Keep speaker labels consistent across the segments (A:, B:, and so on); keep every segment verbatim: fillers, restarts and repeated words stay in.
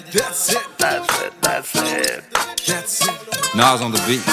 A: That's it. That's it. That's it. That's it.
B: Nas on the beat.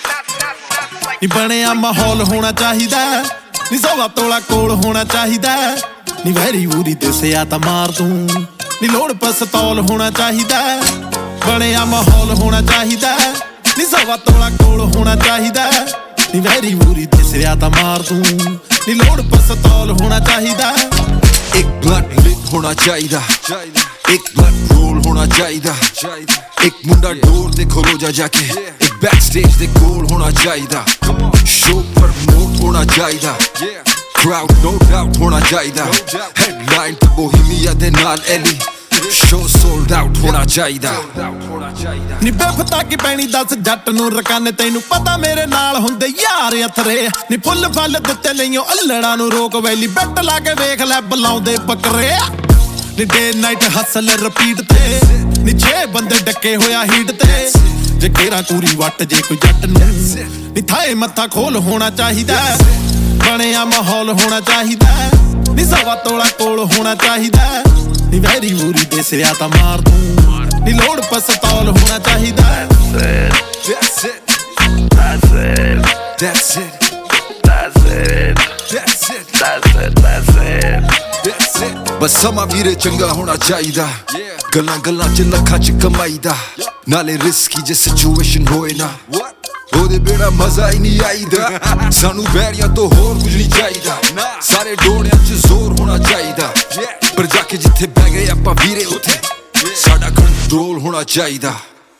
C: ਨੀ ਬਣਿਆ ਮਾਹੌਲ ਹੋਣਾ ਚਾਹੀਦਾ, ਨੀ ਸਵਾ ਤੋਲਾ ਕੋਲ ਹੋਣਾ ਚਾਹੀਦਾ, ਨੀ ਵੈਰੀ ਵੂਰੀ ਦਿਸਿਆ ਤਾਂ ਮਾਰ ਦੂੰ, ਨੀ ਲੋੜ ਪਸਤੌਲ ਹੋਣਾ ਚਾਹੀਦਾ। ਬਣਿਆ ਮਾਹੌਲ ਹੋਣਾ ਚਾਹੀਦਾ, ਨੀ ਸਵਾ ਤੋਲਾ ਕੋਲ ਹੋਣਾ ਚਾਹੀਦਾ, ਨੀ ਵੈਰੀ ਵੂਰੀ ਦਿਸਿਆ ਤਾਂ ਮਾਰ ਦੂੰ, ਨੀ ਲੋੜ ਪਸਤੌਲ ਹੋਣਾ ਚਾਹੀਦਾ।
A: ਇੱਕ ਬਲੱਡ ਲਿਟ ਹੋਣਾ ਚਾਹੀਦਾ, ਇੱਕ ਬਲੱਡ ਰੋਲ ਹੋਣਾ ਚਾਹੀਦਾ, ਇੱਕ ਮੁੰਡਾ ਡੋਰ ਤੇ ਖਲੋ ਜਾ ਜਾ ਕੇ, ਇੱਕ ਬੈਕ ਸਟੇਜ ਦੇ ਕੋਲ ਹੋਣਾ ਚਾਹੀਦਾ, ਸ਼ੋ ਪ੍ਰਮੋਟ ਹੋਣਾ ਚਾਹੀਦਾ, ਕਰਾਊਡ ਨੋ ਡਾਊਟ ਹੋਣਾ ਚਾਹੀਦਾ, ਹੈਡਲਾਈਨ ਤੇ ਬੋਹੀਮੀਆ ਦੇ ਨਾਲ ਐਲੀ, ਸ਼ੋ ਸੋਲਡ ਆਊਟ ਹੋਣਾ ਚਾਹੀਦਾ।
C: ਨੀ ਬੇਫਤਾ ਕੀ ਪੈਣੀ ਦੱਸ ਜੱਟ ਨੂੰ ਰਕਾਨੇ, ਤੈਨੂੰ ਪਤਾ ਮੇਰੇ ਨਾਲ ਹੁੰਦੇ ਯਾਰ ਅਥਰੇ, ਨੀ ਫੁੱਲ ਫਲ ਦਿੱਤੇ ਲਈਓ ਅਲੜਾ ਨੂੰ ਰੋਕ ਵੈਲੀ, ਬੈਟ ਲਾ ਕੇ ਵੇਖ ਲੈ ਬੁਲਾਉਂਦੇ ਬੱਕਰੇ, ਨੀ ਡੇ ਨਾਈਟ ਹਸਲ ਰਿਪੀਟ ਤੇ, ਨੀ ਛੇ ਬੰਦੇ ਡੱਕੇ ਹੋਇਆ ਹੀਟ ਤੇ, ਜੇ ਕੇਰਾ ਕੂਰੀ ਵੱਟ ਜੇ ਕੋਈ ਜੱਟ ਨੂੰ, ਨੀ ਥਾਏ ਮੱਥਾ ਖੋਲ ਹੋਣਾ ਚਾਹੀਦਾ। ਬਣਿਆ ਮਾਹੌਲ ਹੋਣਾ ਚਾਹੀਦਾ, ਨੀ ਸਵਾ ਤੋਲਾ ਕੋਲ ਹੋਣਾ ਚਾਹੀਦਾ, ਨੀ ਵੈਰੀ ਵੂਰੀ ਦਿਸਿਆ ਤਾਂ ਮਾਰ ਦੂੰ, ਨੀ ਲੋੜ ਪਸਤੌਲ ਹੋਣਾ ਚਾਹੀਦਾ।
A: That's it. That's it. That's it. That's it. That's it. That's it. That's it. That's it. ਬਸ ਸਮਾਂ ਵੀਰੇ ਚੰਗਾ ਹੋਣਾ ਚਾਹੀਦਾ, ਗੱਲਾਂ ਗੱਲਾਂ ਚ ਲੱਖਾਂ ਚ ਕਮਾਈਦਾ, ਨਾਲੇ ਰਿਸਕੀ ਜੇ ਸਿਚੁਏਸ਼ਨ ਹੋਏ ਨਾ ਉਹਦੇ ਬੇੜਾ ਮਜ਼ਾ ਹੀ ਨਹੀਂ ਆਈਦਾ। ਸਾਨੂੰ ਬੈਰੀਆਂ ਤੋਂ ਹੋਰ ਕੁਝ ਨਹੀਂ ਚਾਹੀਦਾ, ਸਾਰੇ ਡੋਣਿਆਂ ਚ ਜ਼ੋਰ ਹੋਣਾ ਚਾਹੀਦਾ, ਪਰ ਜਾ ਕੇ ਜਿੱਥੇ ਬਹਿ ਗਏ ਆਪਾਂ ਵੀਰੇ ਉੱਥੇ ਸਾਡਾ ਕੰਟਰੋਲ ਹੋਣਾ ਚਾਹੀਦਾ।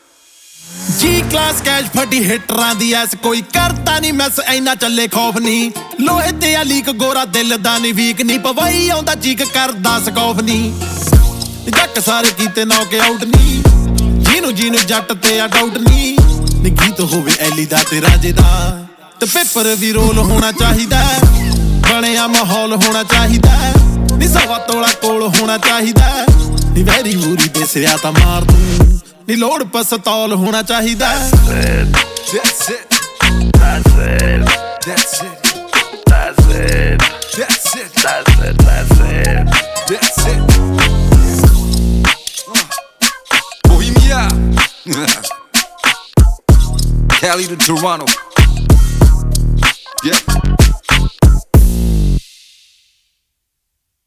C: ਜੀ ਕਲਾਸ ਕੈਸ਼ ਫਟੀ ਹਿੱਟਰਾਂ ਦੀ ਐਸ ਕੋਈ ਕਰਤਾ ਨਹੀਂ ਮੈਸ, ਐਨਾ ਚੱਲੇ ਖੌਫ ਨਹੀਂ, ਲੋਹੇ ਤੇ ਆ ਲੀਕ ਗੋਰਾ ਦਿਲ ਦਾ ਨਹੀਂ ਵੀਕ ਨਹੀਂ, ਪਵਾਈ ਆਉਂਦਾ ਚੀਕ ਕਰਦਾ ਸਕੌਫ ਨਹੀਂ, ਜੱਕ ਸਾਰੇ ਕੀਤੇ ਨੌਕ ਆਊਟ ਨਹੀਂ, ਜਿਹਨੂੰ ਜਿਹਨੂੰ ਜੱਟ ਤੇ ਆ ਡਾਊਟ ਨਹੀਂ, ਨੀ ਗੀਤ ਹੋਵੇ ਐਲੀ ਦਾ ਤੇ ਰਾਜੇ ਦਾ, ਤੇ ਪੇਪਰ ਵੀ ਰੋਲ ਹੋਣਾ ਚਾਹੀਦਾ। ਬਣਿਆ ਮਾਹੌਲ ਹੋਣਾ ਚਾਹੀਦਾ, ਨੀ ਸਵਾ ਤੋਲਾ ਕੋਲ ਹੋਣਾ ਚਾਹੀਦਾ, ਨੀ ਵੈਰੀ ਵੂਰੀ ਦਿਸਿਆ ਤਾਂ ਮਾਰ ਦੂੰ, ਨੀ ਲੋੜ ਪਸਤੌਲ ਹੋਣਾ ਚਾਹੀਦਾ।
A: That's it. That's it. That's it. That's it. That's it. That's it. That's it. That's it. Bohemia. Cali to Toronto.